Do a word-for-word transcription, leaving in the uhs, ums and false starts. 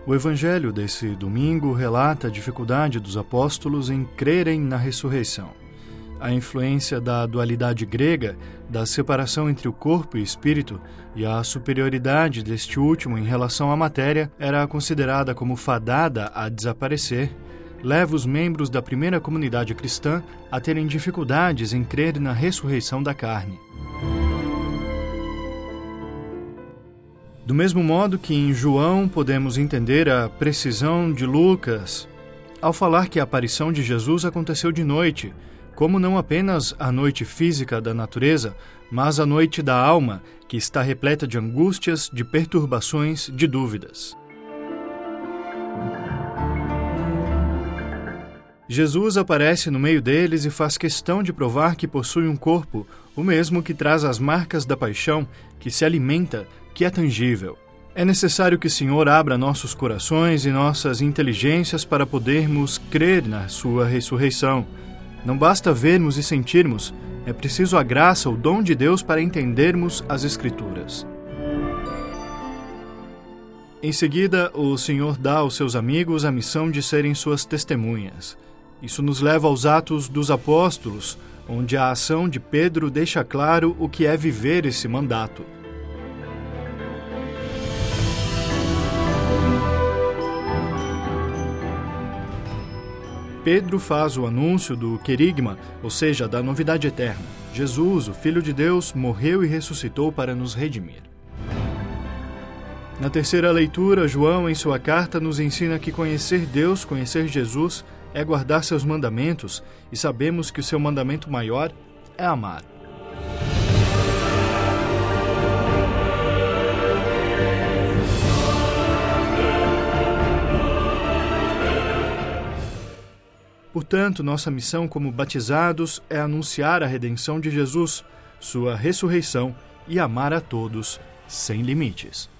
O evangelho desse domingo relata a dificuldade dos apóstolos em crerem na ressurreição. A influência da dualidade grega, da separação entre o corpo e espírito, e a superioridade deste último em relação à matéria era considerada como fadada a desaparecer, leva os membros da primeira comunidade cristã a terem dificuldades em crer na ressurreição da carne. Do mesmo modo que em João podemos entender a precisão de Lucas ao falar que a aparição de Jesus aconteceu de noite, como não apenas a noite física da natureza, mas a noite da alma, que está repleta de angústias, de perturbações, de dúvidas. Jesus aparece no meio deles e faz questão de provar que possui um corpo, o mesmo que traz as marcas da paixão, que se alimenta, que é tangível. É necessário que o Senhor abra nossos corações e nossas inteligências para podermos crer na sua ressurreição. Não basta vermos e sentirmos, é preciso a graça, o dom de Deus para entendermos as Escrituras. Em seguida, o Senhor dá aos seus amigos a missão de serem suas testemunhas. Isso nos leva aos Atos dos Apóstolos, onde a ação de Pedro deixa claro o que é viver esse mandato. Pedro faz o anúncio do querigma, ou seja, da novidade eterna. Jesus, o Filho de Deus, morreu e ressuscitou para nos redimir. Na terceira leitura, João, em sua carta, nos ensina que conhecer Deus, conhecer Jesus, é guardar seus mandamentos, e sabemos que o seu mandamento maior é amar. Portanto, nossa missão como batizados é anunciar a redenção de Jesus, sua ressurreição e amar a todos sem limites.